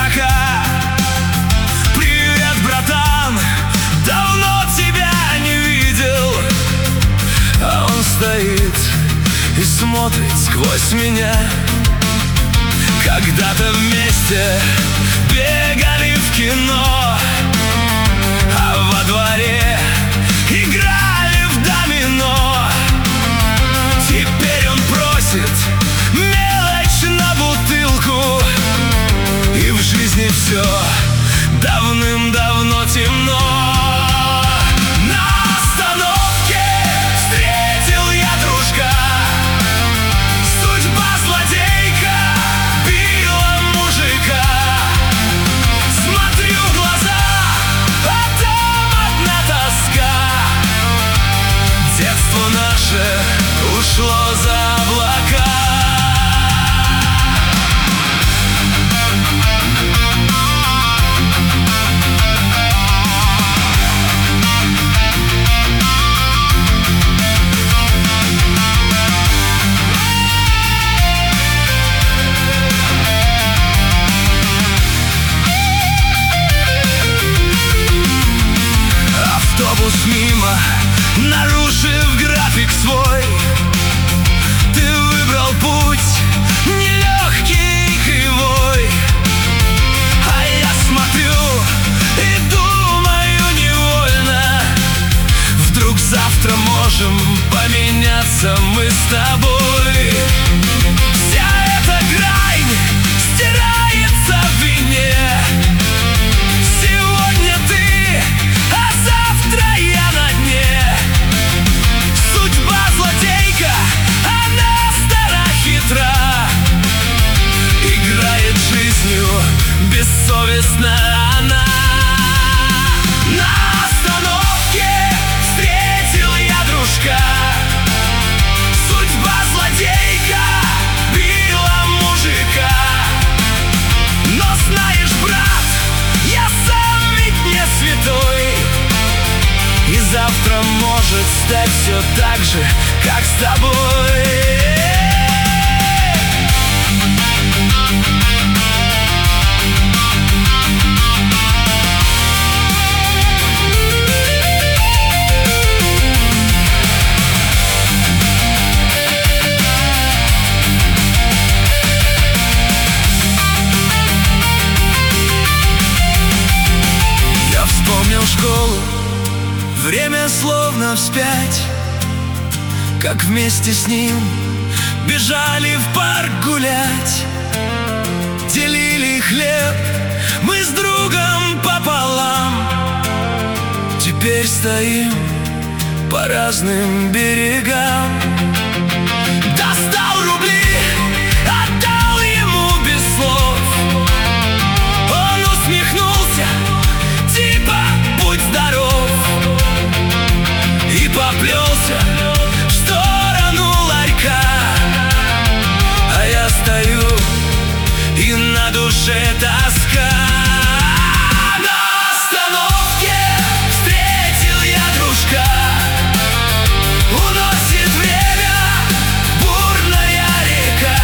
пока. Привет, братан, давно тебя не видел. А он стоит и смотрит сквозь меня. Когда-то вместе бегали в кино, а во дворе играли в домино. Теперь он просит мелочь на бутылку, и в жизни все давным-давно темно. Ушло за облака. Автобус мимо, нарушив график свой. Путь нелегкий и кривой, а я смотрю и думаю невольно: вдруг завтра можем поменяться мы с тобой. Вся эта грань стирается в вине. Сегодня ты, а завтра я на дне. Судьба злодейка, играет жизнью бессовестно она. На остановке встретил я дружка. Судьба злодейка била мужика. Но знаешь, брат, я сам ведь не святой, и завтра может стать все так же, как с тобой. Школу, время словно вспять, как вместе с ним бежали в парк гулять. Делили хлеб мы с другом пополам. Теперь стоим по разным берегам. Достал рубли, отдал ему без слов. Он усмехнулся, типа будь здоров, и поплелся в сторону ларька. А я стою, и на душе тоска. На остановке встретил я дружка. Уносит время бурная река.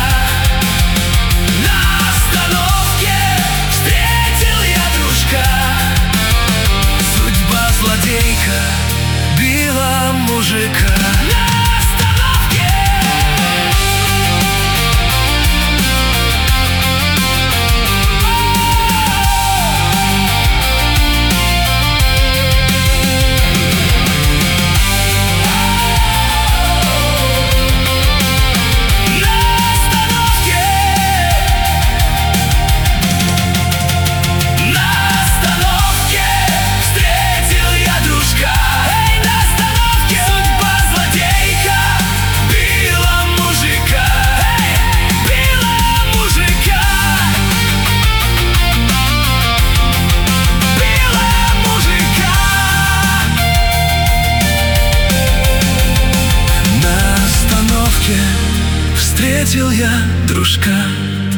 На остановке встретил я дружка. Судьба злодейка била мужика. Встретил я дружка.